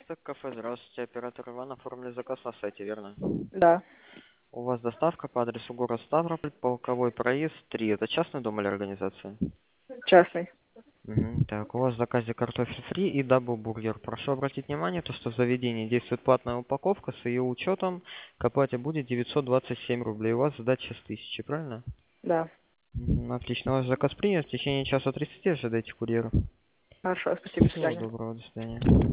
Так, кафе, здравствуйте, оператор Иван, оформили заказ на сайте, верно? Да, У вас доставка по адресу город Ставрополь, Полковой проезд 3. Это частный дом или организация? частный. Мгм. Так, у вас в заказе картофель фри и дабл-бургер. Прошу обратить внимание, то, что в заведении действует платная упаковка, с ее учетом к оплате будет 927 рублей. У вас сдача с 1000, правильно? Да. Отлично, ваш заказ принят. В течение часа 30 ожидайте курьера. Хорошо, спасибо, до Всего свидания. доброго, до свидания.